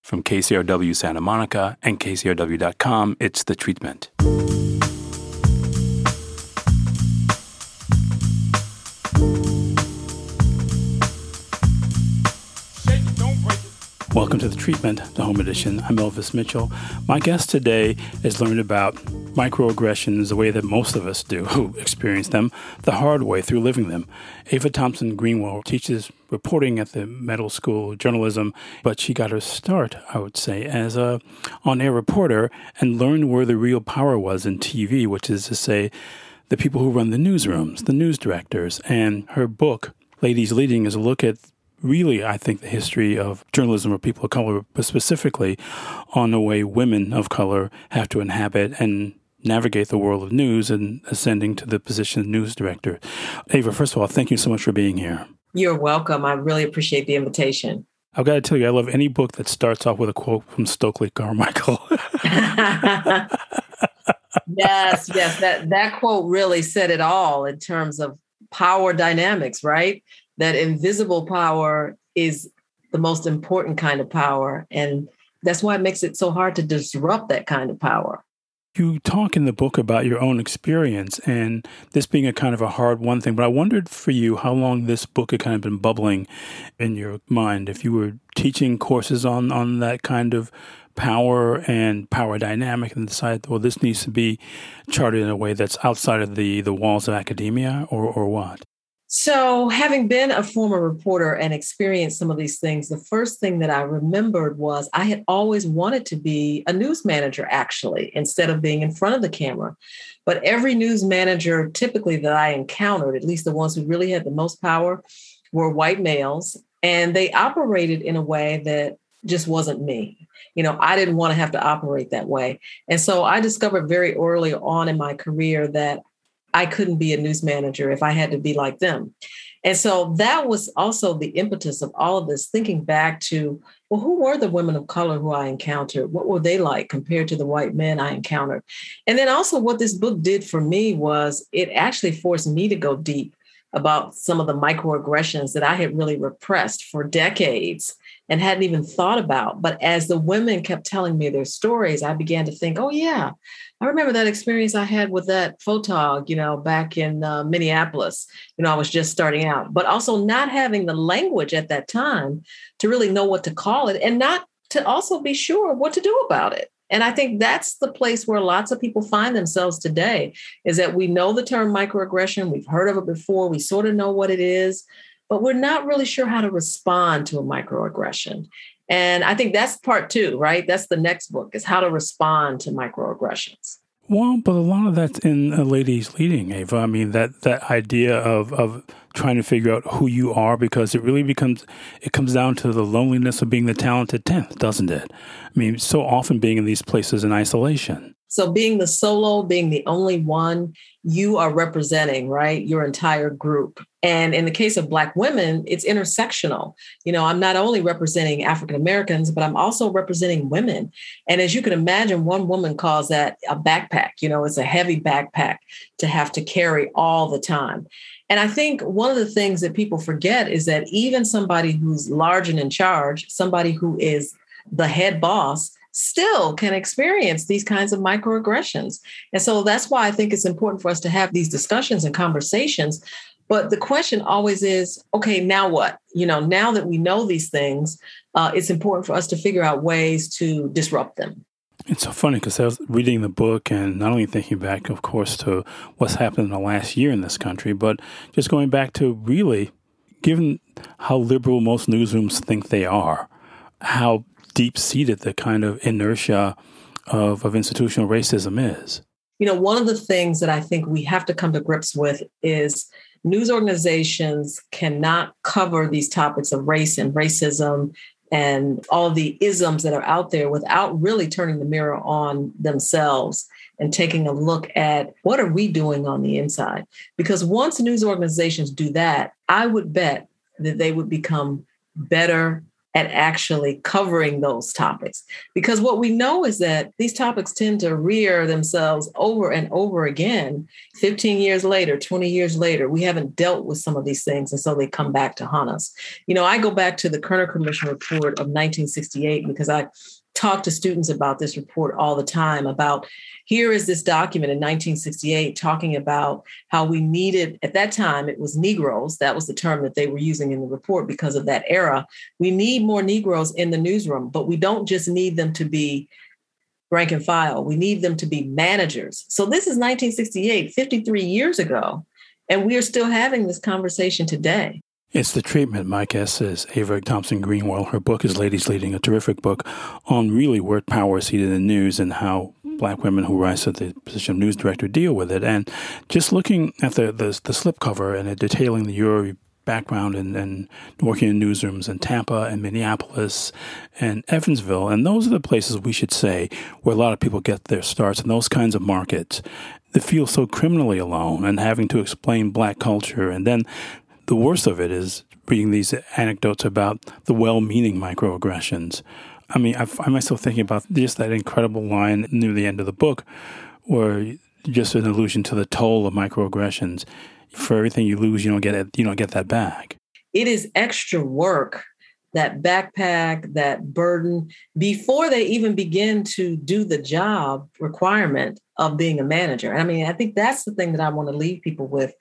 From KCRW Santa Monica and KCRW.com, it's The Treatment. Welcome to The Treatment, the home edition. I'm Elvis Mitchell. My guest today has learned about microaggressions the way that most of us do who experience them, the hard way through living them. Ava Thompson Greenwell teaches reporting at the Medill School of Journalism, but she got her start, I would say, as a on-air reporter and learned where the real power was in TV, which is to say the people who run the newsrooms, the news directors. And her book, Ladies Leading, is a look at really, I think, the history of journalism for people of color, but specifically on the way women of color have to inhabit and navigate the world of news and ascending to the position of news director. Ava, first of all, thank you so much for being here. You're welcome. I really appreciate the invitation. I've got to tell you, I love any book that starts off with a quote from Stokely Carmichael. Yes. That quote really said it all in terms of power dynamics, right? That invisible power is the most important kind of power. And that's why it makes it so hard to disrupt that kind of power. You talk in the book about your own experience and this being a kind of a hard-won thing, but I wondered for you how long this book had kind of been bubbling in your mind. If you were teaching courses on that kind of power and power dynamic and decided, well, this needs to be charted in a way that's outside of the walls of academia or what? So having been a former reporter and experienced some of these things, the first thing that I remembered was I had always wanted to be a news manager, actually, instead of being in front of the camera. But every news manager typically that I encountered, at least the ones who really had the most power, were white males. And they operated in a way that just wasn't me. You know, I didn't want to have to operate that way. And so I discovered very early on in my career that I couldn't be a news manager if I had to be like them. And so that was also the impetus of all of this, thinking back to, well, who were the women of color who I encountered? What were they like compared to the white men I encountered? And then also what this book did for me was it actually forced me to go deep about some of the microaggressions that I had really repressed for decades and hadn't even thought about. But as the women kept telling me their stories, I began to think, oh, yeah, I remember that experience I had with that photog, back in Minneapolis. I was just starting out, but also not having the language at that time to really know what to call it and not to also be sure what to do about it. And I think that's the place where lots of people find themselves today, is that we know the term microaggression. We've heard of it before. We sort of know what it is, but we're not really sure how to respond to a microaggression. And I think that's part 2, right? That's the next book, is how to respond to microaggressions. Well, but a lot of that's in Ladies Leading, Ava. I mean, that idea of trying to figure out who you are, because it comes down to the loneliness of being the talented 10th, doesn't it? I mean, so often being in these places in isolation. So being the solo, being the only one, you are representing, right, your entire group. And in the case of Black women, it's intersectional. I'm not only representing African Americans, but I'm also representing women. And as you can imagine, one woman calls that a backpack. It's a heavy backpack to have to carry all the time. And I think one of the things that people forget is that even somebody who's large and in charge, somebody who is the head boss, still can experience these kinds of microaggressions. And so that's why I think it's important for us to have these discussions and conversations. But the question always is, okay, now what? Now that we know these things, it's important for us to figure out ways to disrupt them. It's so funny because I was reading the book and not only thinking back, of course, to what's happened in the last year in this country, but just going back to really, given how liberal most newsrooms think they are, how deep-seated the kind of inertia of institutional racism is. One of the things that I think we have to come to grips with is news organizations cannot cover these topics of race and racism and all of the isms that are out there without really turning the mirror on themselves and taking a look at what are we doing on the inside? Because once news organizations do that, I would bet that they would become better at actually covering those topics. Because what we know is that these topics tend to rear themselves over and over again. 15 years later, 20 years later, we haven't dealt with some of these things. And so they come back to haunt us. I go back to the Kerner Commission report of 1968 because I talk to students about this report all the time about here is this document in 1968 talking about how we needed, at that time, it was Negroes. That was the term that they were using in the report because of that era. We need more Negroes in the newsroom, but we don't just need them to be rank and file. We need them to be managers. So this is 1968, 53 years ago, and we are still having this conversation today. It's the treatment. My guest is Ava Thompson Greenwell. Her book is Ladies Leading, a terrific book on really where power is seated in news and how Black women who rise to the position of news director deal with it. And just looking at the slipcover and it detailing your background and working in newsrooms in Tampa and Minneapolis and Evansville. And those are the places we should say where a lot of people get their starts in those kinds of markets that feel so criminally alone and having to explain Black culture. And then the worst of it is reading these anecdotes about the well-meaning microaggressions. I mean, I find myself thinking about just that incredible line near the end of the book where just an allusion to the toll of microaggressions. For everything you lose, you don't get that back. It is extra work, that backpack, that burden, before they even begin to do the job requirement of being a manager. I mean, I think that's the thing that I want to leave people with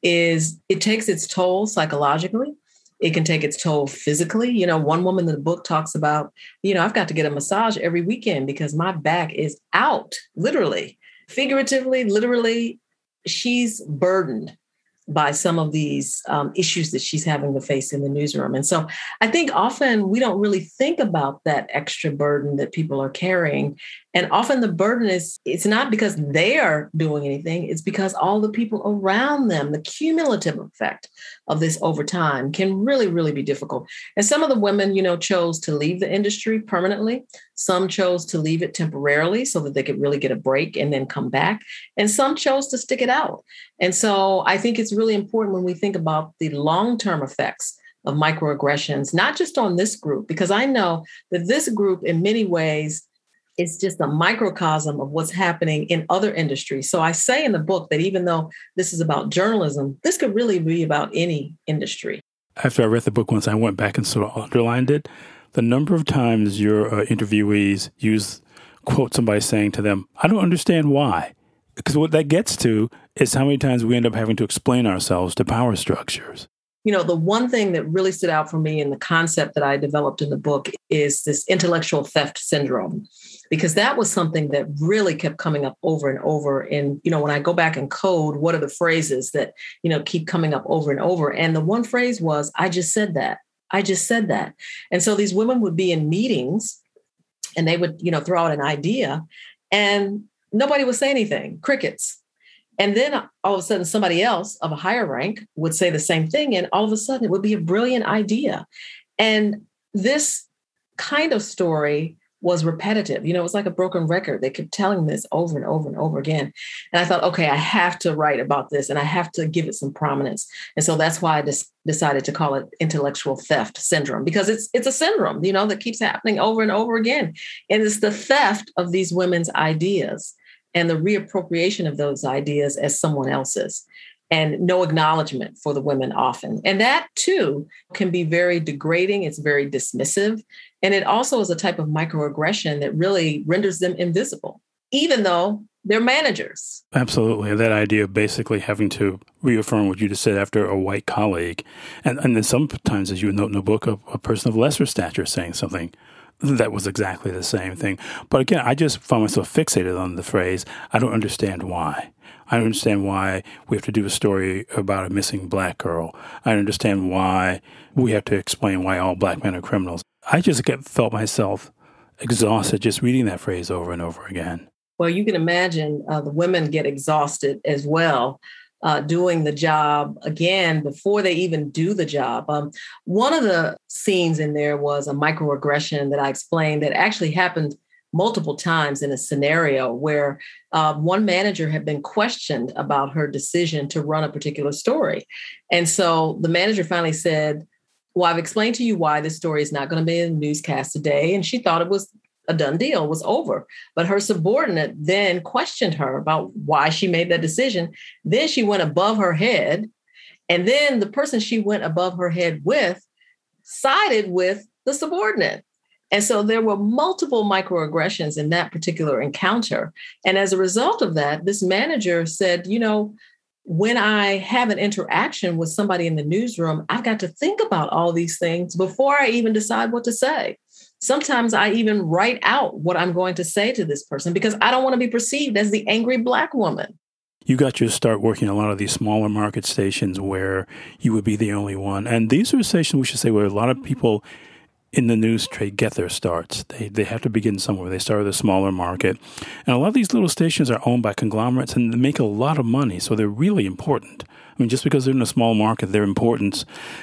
is it takes its toll psychologically. It can take its toll physically. One woman in the book talks about, I've got to get a massage every weekend because my back is out, literally, figuratively, literally. She's burdened by some of these issues that she's having to face in the newsroom. And so I think often we don't really think about that extra burden that people are carrying. And often the burden it's not because they are doing anything, it's because all the people around them, the cumulative effect of this over time can really, really be difficult. And some of the women, chose to leave the industry permanently. Some chose to leave it temporarily so that they could really get a break and then come back. And some chose to stick it out. And so I think it's really important when we think about the long-term effects of microaggressions, not just on this group, because I know that this group in many ways is just a microcosm of what's happening in other industries. So I say in the book that even though this is about journalism, this could really be about any industry. After I read the book once, I went back and sort of underlined it. The number of times your interviewees quote somebody saying to them, I don't understand why. Because what that gets to is how many times we end up having to explain ourselves to power structures. The one thing that really stood out for me in the concept that I developed in the book is this intellectual theft syndrome, because that was something that really kept coming up over and over. And, when I go back and code, what are the phrases that, keep coming up over and over? And the one phrase was, I just said that. I just said that. And so these women would be in meetings and they would, throw out an idea and nobody would say anything, crickets. And then all of a sudden, somebody else of a higher rank would say the same thing. And all of a sudden, it would be a brilliant idea. And this kind of story was repetitive. It was like a broken record. They kept telling this over and over and over again. And I thought, okay, I have to write about this and I have to give it some prominence. And so that's why I decided to call it intellectual theft syndrome, because it's a syndrome, that keeps happening over and over again. And it's the theft of these women's ideas and the reappropriation of those ideas as someone else's, and no acknowledgement for the women often. And that, too, can be very degrading. It's very dismissive. And it also is a type of microaggression that really renders them invisible, even though they're managers. Absolutely. That idea of basically having to reaffirm what you just said after a white colleague. And then sometimes, as you note in the book, a person of lesser stature saying something that was exactly the same thing. But again, I just found myself fixated on the phrase, I don't understand why. I don't understand why we have to do a story about a missing Black girl. I don't understand why we have to explain why all Black men are criminals. I just felt myself exhausted just reading that phrase over and over again. Well, you can imagine the women get exhausted as well, doing the job again before they even do the job. One of the scenes in there was a microaggression that I explained that actually happened multiple times in a scenario where one manager had been questioned about her decision to run a particular story. And so the manager finally said, Well, I've explained to you why this story is not going to be in the newscast today. And she thought it was a done deal, was over. But her subordinate then questioned her about why she made that decision. Then she went above her head. And then the person she went above her head with sided with the subordinate. And so there were multiple microaggressions in that particular encounter. And as a result of that, this manager said, when I have an interaction with somebody in the newsroom, I've got to think about all these things before I even decide what to say. Sometimes I even write out what I'm going to say to this person because I don't want to be perceived as the angry Black woman. You got your start working a lot of these smaller market stations where you would be the only one. And these are stations, we should say, where a lot of people in the news trade get their starts. They have to begin somewhere. They start with a smaller market. And a lot of these little stations are owned by conglomerates and they make a lot of money. So they're really important. I mean, just because they're in a small market, their importance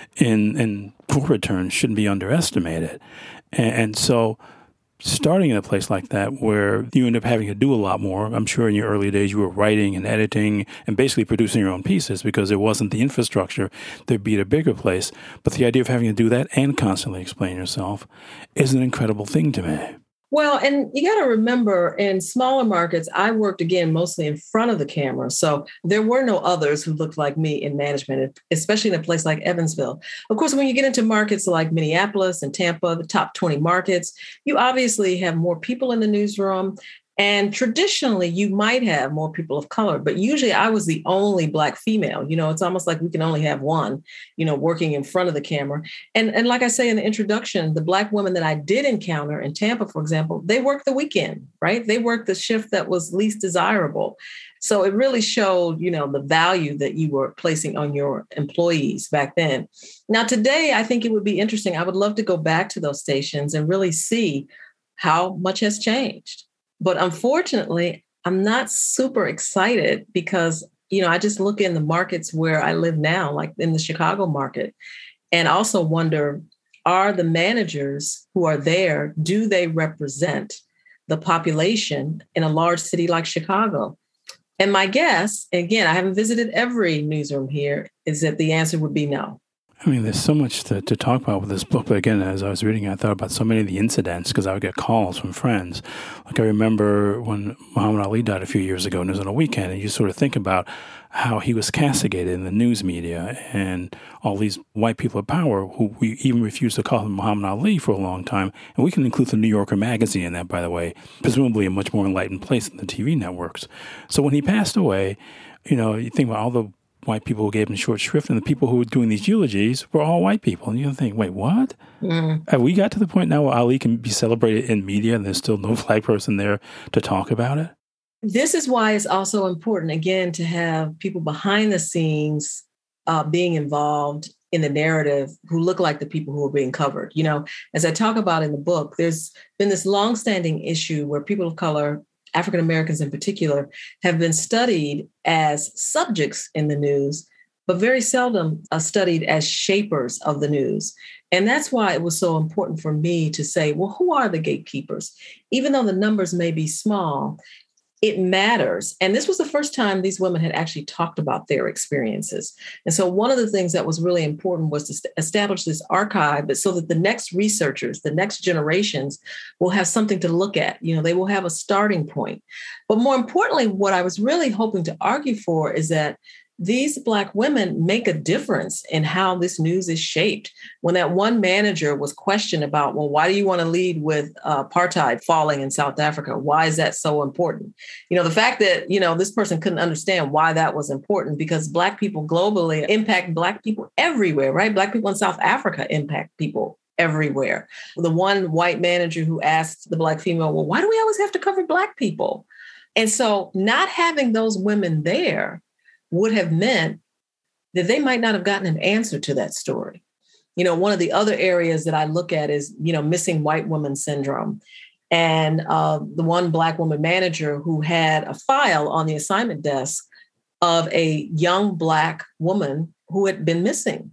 in corporate terms shouldn't be underestimated. And so starting in a place like that where you end up having to do a lot more, I'm sure in your early days you were writing and editing and basically producing your own pieces because there wasn't the infrastructure to be at a bigger place. But the idea of having to do that and constantly explain yourself is an incredible thing to me. Well, and you got to remember in smaller markets, I worked again mostly in front of the camera. So there were no others who looked like me in management, especially in a place like Evansville. Of course, when you get into markets like Minneapolis and Tampa, the top 20 markets, you obviously have more people in the newsroom. And traditionally, you might have more people of color, but usually I was the only Black female. It's almost like we can only have one, working in front of the camera. And like I say in the introduction, the Black women that I did encounter in Tampa, for example, they worked the weekend, right? They worked the shift that was least desirable. So it really showed, the value that you were placing on your employees back then. Now, today, I think it would be interesting. I would love to go back to those stations and really see how much has changed. But unfortunately, I'm not super excited because, I just look in the markets where I live now, like in the Chicago market, and also wonder, are the managers who are there, do they represent the population in a large city like Chicago? And my guess, again, I haven't visited every newsroom here, is that the answer would be no. I mean, there's so much to talk about with this book. But again, as I was reading, I thought about so many of the incidents because I would get calls from friends. Like I remember when Muhammad Ali died a few years ago and it was on a weekend, and you sort of think about how he was castigated in the news media and all these white people of power who we even refused to call him Muhammad Ali for a long time. And we can include the New Yorker magazine in that, by the way, presumably a much more enlightened place than the TV networks. So when he passed away, you think about all the white people who gave him short shrift, and the people who were doing these eulogies were all white people. And you think, wait, what? Have we got to the point now where Ali can be celebrated in media and there's still no Black person there to talk about it? This is why it's also important, again, to have people behind the scenes being involved in the narrative who look like the people who are being covered. As I talk about in the book, there's been this longstanding issue where people of color, African Americans in particular, have been studied as subjects in the news, but very seldom studied as shapers of the news. And that's why it was so important for me to say, well, who are the gatekeepers? Even though the numbers may be small, it matters. And this was the first time these women had actually talked about their experiences. And so one of the things that was really important was to establish this archive, but so that the next researchers, the next generations will have something to look at. They will have a starting point. But more importantly, what I was really hoping to argue for is that these Black women make a difference in how this news is shaped. When that one manager was questioned about, well, why do you want to lead with apartheid falling in South Africa? Why is that so important? The fact that, this person couldn't understand why that was important because Black people globally impact Black people everywhere, right? Black people in South Africa impact people everywhere. The one white manager who asked the Black female, well, why do we always have to cover Black people? And so not having those women there would have meant that they might not have gotten an answer to that story. One of the other areas that I look at is, missing white woman syndrome. And the one Black woman manager who had a file on the assignment desk of a young Black woman who had been missing.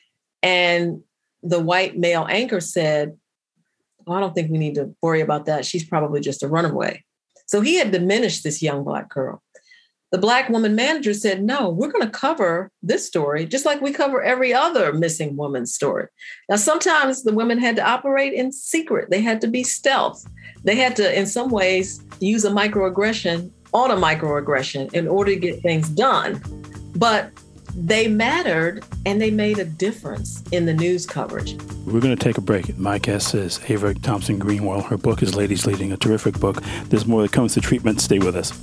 And the white male anchor said, well, I don't think we need to worry about that. She's probably just a runaway. So he had diminished this young Black girl. The Black woman manager said, no, we're going to cover this story just like we cover every other missing woman's story. Now, sometimes the women had to operate in secret. They had to be stealth. They had to, in some ways, use a microaggression on a microaggression in order to get things done. But they mattered and they made a difference in the news coverage. We're going to take a break. My guest is Ava Thompson Greenwell. Her book is Ladies Leading, a terrific book. There's more that comes to treatment. Stay with us.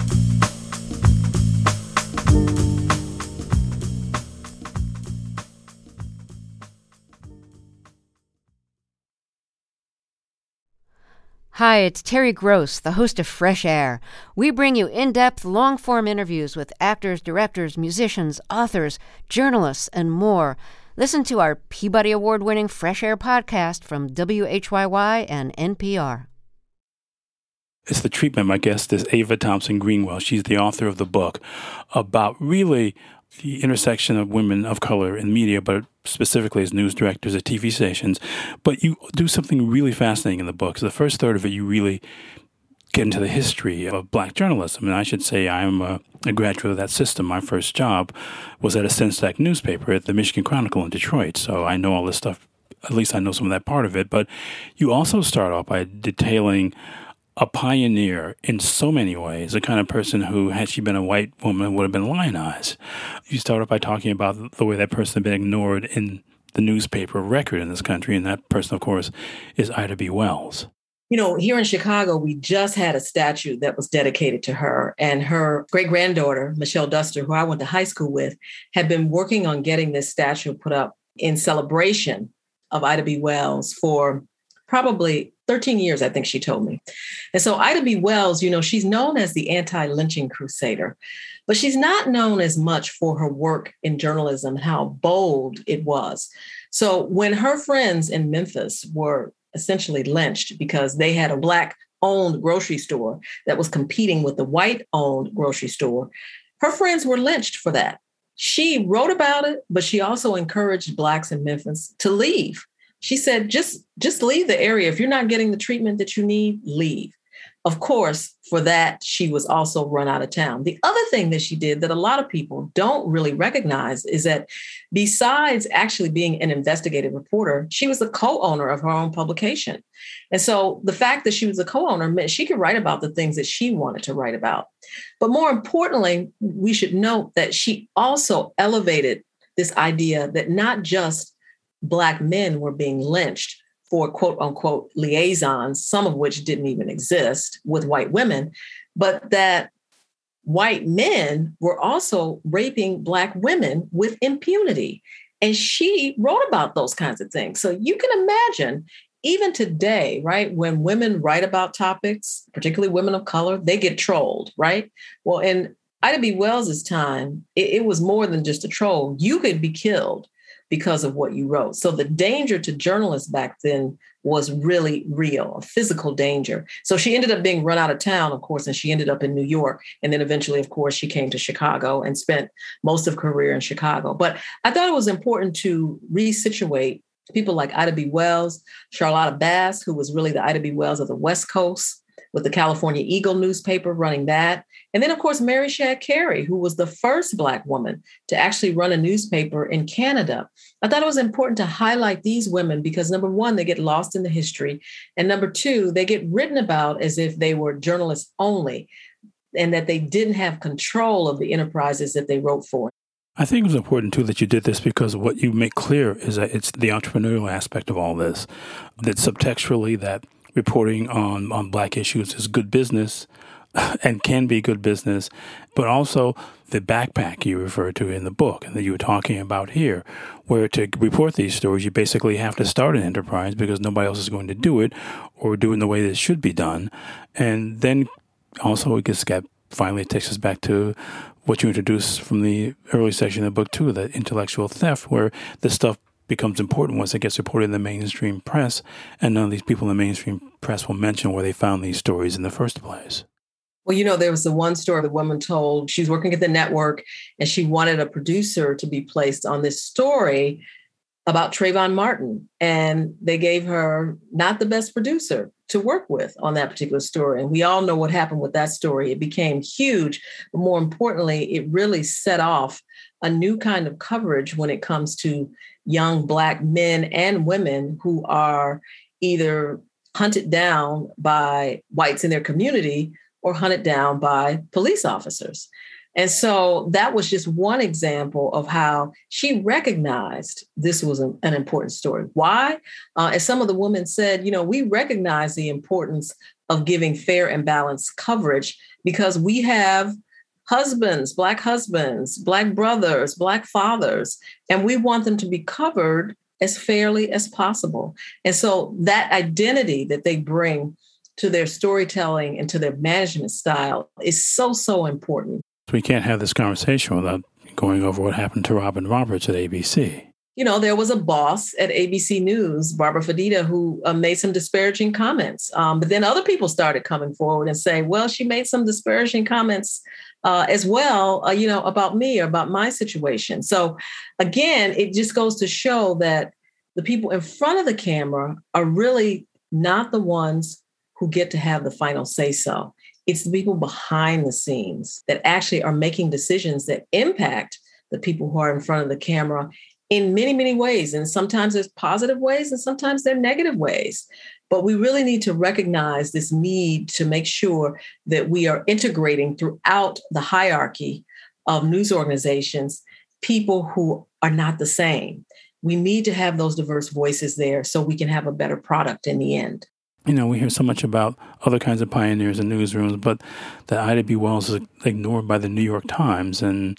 Hi, it's Terry Gross, the host of Fresh Air. We bring you in-depth, long-form interviews with actors, directors, musicians, authors, journalists, and more. Listen to our Peabody Award-winning Fresh Air podcast from WHYY and NPR. It's The Treatment. My guest is Ava Thompson Greenwell. She's the author of the book about really the intersection of women of color in media, but specifically as news directors at TV stations. But you do something really fascinating in the book. So the first third of it, you really get into the history of Black journalism. And I should say I'm a graduate of that system. My first job was at a Sensac newspaper at the Michigan Chronicle in Detroit. So I know all this stuff. At least I know some of that part of it. But you also start off by detailing a pioneer in so many ways, the kind of person who, had she been a white woman, would have been lionized. You start off by talking about the way that person had been ignored in the newspaper record in this country, and that person, of course, is Ida B. Wells. You know, here in Chicago, we just had a statue that was dedicated to her, and her great-granddaughter, Michelle Duster, who I went to high school with, had been working on getting this statue put up in celebration of Ida B. Wells for probably 13 years, I think she told me. And so Ida B. Wells, you know, she's known as the anti-lynching crusader, but she's not known as much for her work in journalism, how bold it was. So when her friends in Memphis were essentially lynched because they had a Black-owned grocery store that was competing with the white-owned grocery store, her friends were lynched for that. She wrote about it, but she also encouraged Blacks in Memphis to leave. She said, just leave the area. If you're not getting the treatment that you need, leave. Of course, for that, she was also run out of town. The other thing that she did that a lot of people don't really recognize is that besides actually being an investigative reporter, she was the co-owner of her own publication. And so the fact that she was a co-owner meant she could write about the things that she wanted to write about. But more importantly, we should note that she also elevated this idea that not just Black men were being lynched for quote unquote liaisons, some of which didn't even exist with white women, but that white men were also raping Black women with impunity. And she wrote about those kinds of things. So you can imagine, even today, right, when women write about topics, particularly women of color, they get trolled, right? Well, in Ida B. Wells's time, it was more than just a troll. You could be killed because of what you wrote. So the danger to journalists back then was really real, a physical danger. So she ended up being run out of town, of course, and she ended up in New York. And then eventually, of course, she came to Chicago and spent most of her career in Chicago. But I thought it was important to resituate people like Ida B. Wells, Charlotta Bass, who was really the Ida B. Wells of the West Coast, with the California Eagle newspaper running that. And then, of course, Mary Shad Carey, who was the first Black woman to actually run a newspaper in Canada. I thought it was important to highlight these women because, number one, they get lost in the history. And number two, they get written about as if they were journalists only and that they didn't have control of the enterprises that they wrote for. I think it was important, too, that you did this because what you make clear is that it's the entrepreneurial aspect of all this, that subtextually that reporting on Black issues is good business and can be good business, but also the backpack you referred to in the book and that you were talking about here, where to report these stories, you basically have to start an enterprise because nobody else is going to do it or do it in the way that it should be done. And then also it finally takes us back to what you introduced from the early section of the book, too, that intellectual theft, where this stuff becomes important once it gets reported in the mainstream press, and none of these people in the mainstream press will mention where they found these stories in the first place. Well, you know, there was the one story the woman told. She was working at the network and she wanted a producer to be placed on this story about Trayvon Martin, and they gave her not the best producer to work with on that particular story. And we all know what happened with that story. It became huge, but more importantly, it really set off a new kind of coverage when it comes to young Black men and women who are either hunted down by whites in their community or hunted down by police officers. And so that was just one example of how she recognized this was an important story. Why? As some of the women said, we recognize the importance of giving fair and balanced coverage because we have husbands, Black brothers, Black fathers, and we want them to be covered as fairly as possible. And so that identity that they bring to their storytelling and to their management style is so, so important. We can't have this conversation without going over what happened to Robin Roberts at ABC. There was a boss at ABC News, Barbara Fadida, who made some disparaging comments. But then other people started coming forward and saying, well, she made some disparaging comments as well, about me or about my situation. So again, it just goes to show that the people in front of the camera are really not the ones who get to have the final say so. It's the people behind the scenes that actually are making decisions that impact the people who are in front of the camera in many, many ways. And sometimes there's positive ways and sometimes there are negative ways. But we really need to recognize this need to make sure that we are integrating throughout the hierarchy of news organizations people who are not the same. We need to have those diverse voices there so we can have a better product in the end. We hear so much about other kinds of pioneers in newsrooms, but that Ida B. Wells is ignored by the New York Times and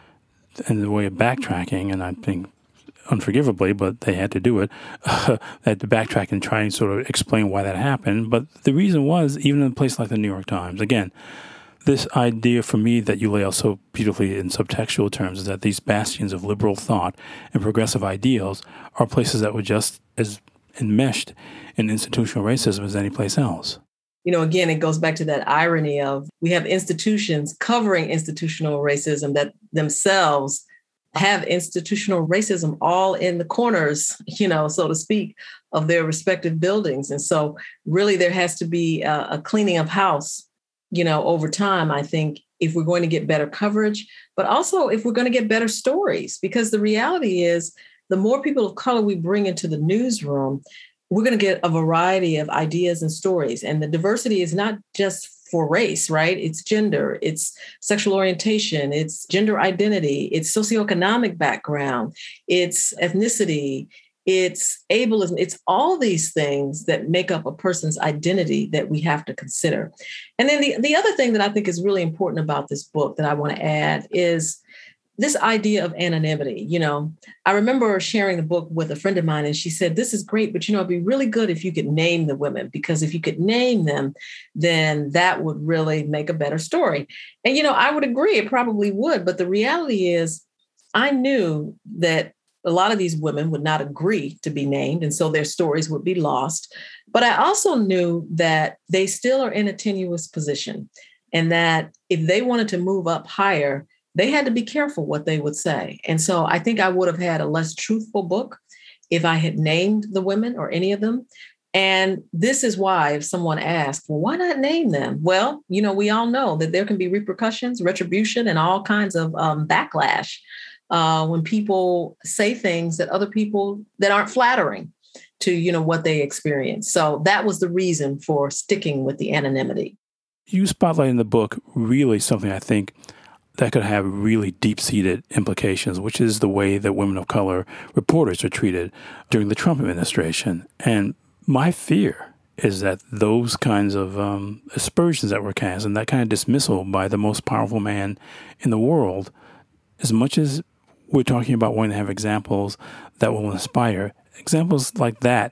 the way of backtracking, and I think unforgivably, but they had to do it, they had to backtrack and try and sort of explain why that happened. But the reason was, even in a place like the New York Times, again, this idea for me that you lay out so beautifully in subtextual terms is that these bastions of liberal thought and progressive ideals are places that were just as enmeshed in institutional racism as any place else. Again, it goes back to that irony of we have institutions covering institutional racism that themselves have institutional racism all in the corners, so to speak, of their respective buildings. And so really there has to be a cleaning of house, over time, I think, if we're going to get better coverage, but also if we're going to get better stories, because the reality is the more people of color we bring into the newsroom, we're going to get a variety of ideas and stories. And the diversity is not just for race, right? It's gender, it's sexual orientation, it's gender identity, it's socioeconomic background, it's ethnicity, it's ableism, it's all these things that make up a person's identity that we have to consider. And then the other thing that I think is really important about this book that I want to add is this idea of anonymity. I remember sharing the book with a friend of mine and she said, this is great, but it'd be really good if you could name the women, because if you could name them, then that would really make a better story. And, I would agree, it probably would. But the reality is I knew that a lot of these women would not agree to be named, and so their stories would be lost. But I also knew that they still are in a tenuous position and that if they wanted to move up higher, they had to be careful what they would say. And so I think I would have had a less truthful book if I had named the women or any of them. And this is why, if someone asks, well, why not name them? Well, we all know that there can be repercussions, retribution, and all kinds of backlash when people say things that other people that aren't flattering to, what they experience. So that was the reason for sticking with the anonymity. You spotlight in the book really something I think that could have really deep-seated implications, which is the way that women of color reporters are treated during the Trump administration. And my fear is that those kinds of aspersions that were cast and that kind of dismissal by the most powerful man in the world, as much as we're talking about wanting to have examples that will inspire, examples like that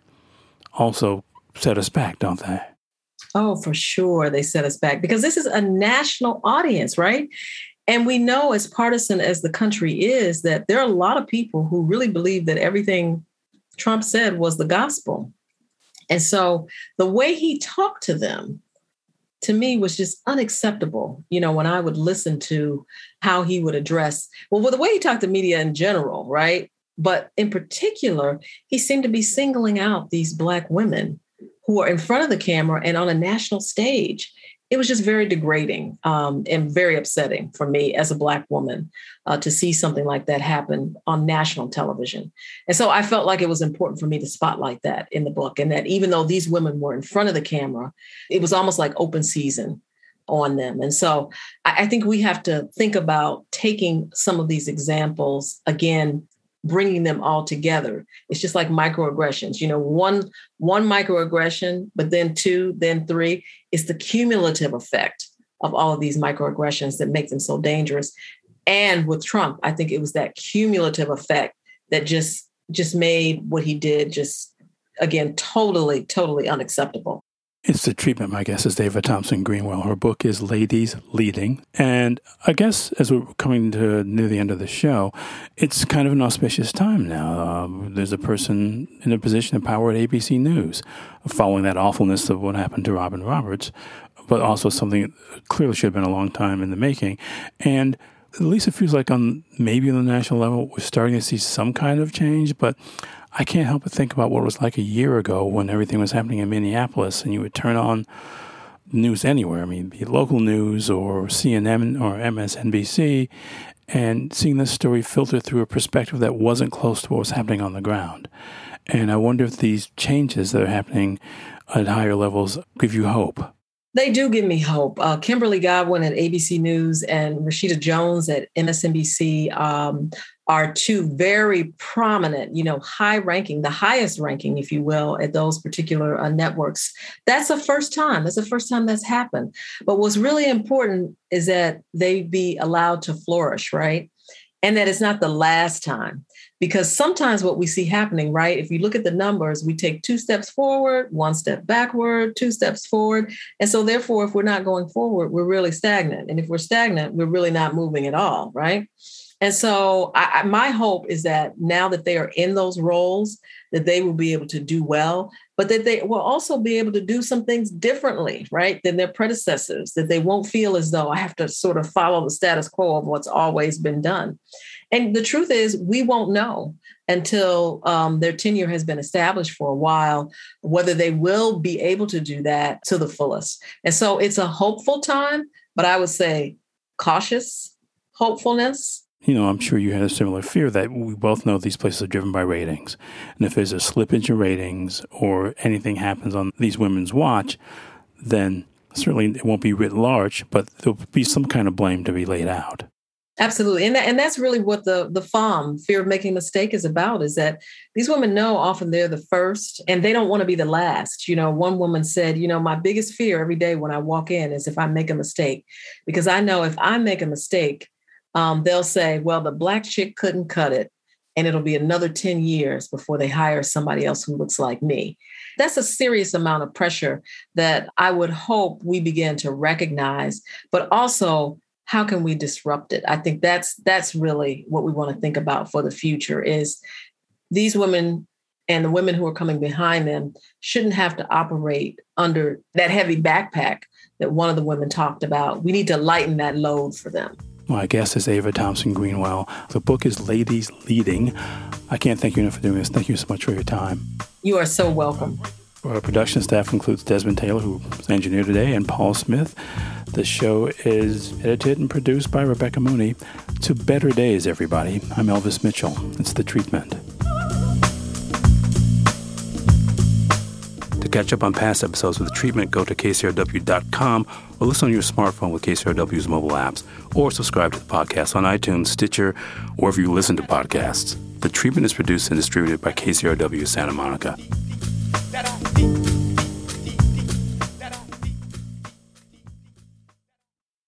also set us back, don't they? Oh, for sure. They set us back because this is a national audience, right? And we know, as partisan as the country is, that there are a lot of people who really believe that everything Trump said was the gospel. And so the way he talked to them, to me, was just unacceptable. When I would listen to how he would address, well, the way he talked to media in general, right? But in particular, he seemed to be singling out these Black women who are in front of the camera and on a national stage. It was just very degrading and very upsetting for me as a Black woman to see something like that happen on national television. And so I felt like it was important for me to spotlight that in the book, and that even though these women were in front of the camera, it was almost like open season on them. And so I think we have to think about taking some of these examples, again, bringing them all together. It's just like microaggressions, one microaggression, but then two, then three. It's the cumulative effect of all of these microaggressions that make them so dangerous. And with Trump, I think it was that cumulative effect that just made what he did just, again, totally, totally unacceptable. It's The Treatment. My guest is Ava Thompson Greenwell. Her book is Ladies Leading. And I guess as we're coming to near the end of the show, it's kind of an auspicious time now. There's a person in a position of power at ABC News following that awfulness of what happened to Robin Roberts, but also something that clearly should have been a long time in the making. And at least it feels like maybe on the national level, we're starting to see some kind of change, but I can't help but think about what it was like a year ago when everything was happening in Minneapolis and you would turn on news anywhere. I mean, be it local news or CNN or MSNBC, and seeing this story filter through a perspective that wasn't close to what was happening on the ground. And I wonder if these changes that are happening at higher levels give you hope. They do give me hope. Kimberly Godwin at ABC News and Rashida Jones at MSNBC are two very prominent, high-ranking, the highest ranking, if you will, at those particular networks. That's the first time. That's the first time that's happened. But what's really important is that they be allowed to flourish, right? And that it's not the last time. Because sometimes what we see happening, right, if you look at the numbers, we take 2 steps forward, 1 step backward, 2 steps forward. And so therefore, if we're not going forward, we're really stagnant. And if we're stagnant, we're really not moving at all, right? And so my hope is that now that they are in those roles, that they will be able to do well, but that they will also be able to do some things differently, right, than their predecessors, that they won't feel as though I have to sort of follow the status quo of what's always been done. And the truth is, we won't know until their tenure has been established for a while, whether they will be able to do that to the fullest. And so it's a hopeful time, but I would say cautious hopefulness. I'm sure you had a similar fear that we both know these places are driven by ratings. And if there's a slippage in ratings or anything happens on these women's watch, then certainly it won't be writ large, but there'll be some kind of blame to be laid out. Absolutely. And that's really what the FOM, fear of making a mistake, is about, is that these women know often they're the first and they don't want to be the last. One woman said, my biggest fear every day when I walk in is if I make a mistake, because I know if I make a mistake, they'll say, well, the Black chick couldn't cut it. And it'll be another 10 years before they hire somebody else who looks like me. That's a serious amount of pressure that I would hope we begin to recognize, but also, how can we disrupt it? I think that's really what we want to think about for the future, is these women and the women who are coming behind them shouldn't have to operate under that heavy backpack that one of the women talked about. We need to lighten that load for them. My guest is Ava Thompson Greenwell. The book is Ladies Leading. I can't thank you enough for doing this. Thank you so much for your time. You are so welcome. Our production staff includes Desmond Taylor, who's engineer today, and Paul Smith. The show is edited and produced by Rebecca Mooney. To better days, everybody. I'm Elvis Mitchell. It's The Treatment. To catch up on past episodes of The Treatment, go to KCRW.com or listen on your smartphone with KCRW's mobile apps, or subscribe to the podcast on iTunes, Stitcher, or wherever you listen to podcasts. The Treatment is produced and distributed by KCRW Santa Monica.